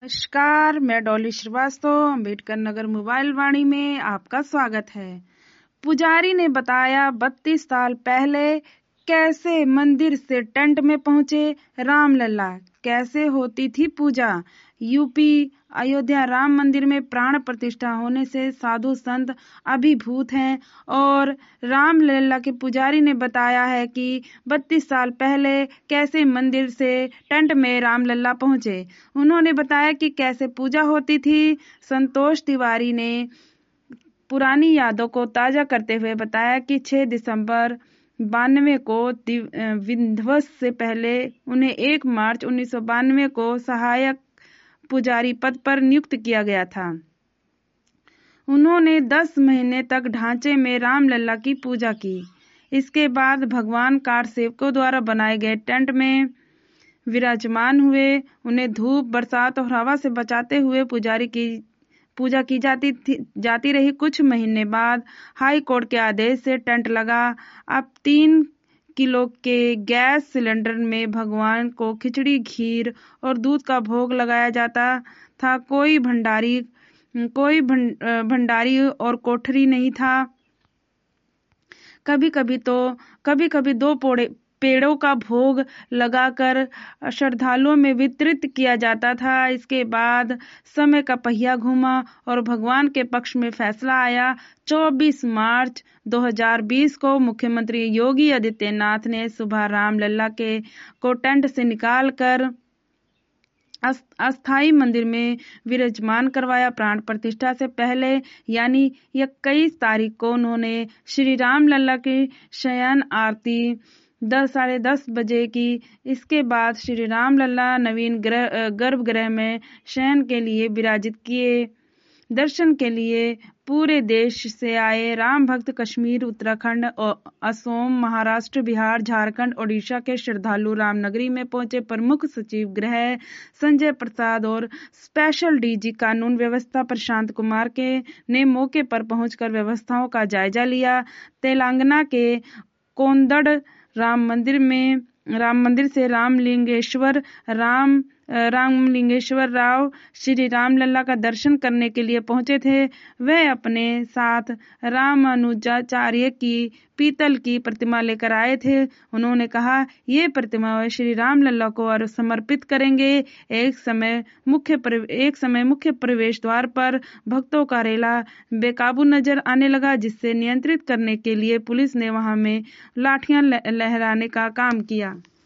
नमस्कार, मैं डॉली श्रीवास्तव अम्बेडकर नगर मोबाइल वाणी में आपका स्वागत है। पुजारी ने बताया 32 साल पहले कैसे मंदिर से टेंट में पहुंचे रामलला, कैसे होती थी पूजा। यूपी अयोध्या राम मंदिर में प्राण प्रतिष्ठा होने से साधु संत अभिभूत हैं और रामलला के पुजारी ने बताया है कि 32 साल पहले कैसे मंदिर से टेंट में रामलला पहुंचे। उन्होंने बताया कि कैसे पूजा होती थी। संतोष तिवारी ने पुरानी यादों को ताजा करते हुए बताया कि 6 दिसंबर 92 को विध्वंस से पहले उन्हें 1 मार्च 1992 को सहायक पुजारी पद पर नियुक्त किया गया था। उन्होंने 10 महीने तक ढांचे में रामलला की पूजा की। इसके बाद भगवान कार सेवकों द्वारा बनाए गए टेंट में विराजमान हुए। उन्हें धूप, बरसात और हवा से बचाते हुए पुजारी की पूजा की जाती रही। कुछ महीने बाद हाई कोर्ट के आदेश से टेंट लगा। अब 3 किलो के गैस सिलेंडर में भगवान को खिचड़ी, खीर और दूध का भोग लगाया जाता था। कोई भंडारी और कोठरी नहीं था। कभी कभी 2 पेड़ों का भोग लगाकर श्रद्धालुओं में वितरित किया जाता था। इसके बाद समय का पहिया घूमा और भगवान के पक्ष में फैसला आया। 24 मार्च 2020 को मुख्यमंत्री योगी आदित्यनाथ ने सुबह रामलला को टेंट से निकालकर अस्थाई मंदिर में विराजमान करवाया। प्राण प्रतिष्ठा से पहले यानी 21 तारीख को उन्होंने श्री रामलला की शयन आरती 10-10:30 बजे की। इसके बाद श्री रामलला नवीन गर्भगृह में शयन के लिए विराजित किए। दर्शन के लिए पूरे देश से आए राम भक्त कश्मीर, उत्तराखंड, असम, महाराष्ट्र, बिहार, झारखंड, ओडिशा के श्रद्धालु रामनगरी में पहुंचे। प्रमुख सचिव गृह संजय प्रसाद और स्पेशल डीजी कानून व्यवस्था प्रशांत कुमार ने मौके पर पहुंचकर व्यवस्थाओं का जायजा लिया। तेलंगाना के कोंदड़ राम मंदिर से रामलिंगेश्वर राव श्री रामलला का दर्शन करने के लिए पहुंचे थे। वह अपने साथ रामानुजाचार्य की पीतल की प्रतिमा लेकर आए थे। उन्होंने कहा, ये प्रतिमा वे श्री रामलला को समर्पित करेंगे। एक समय मुख्य प्रवेश द्वार पर भक्तों का रेला बेकाबू नजर आने लगा, जिससे नियंत्रित करने के लिए पुलिस ने वहां में लाठियां लहराने का काम किया।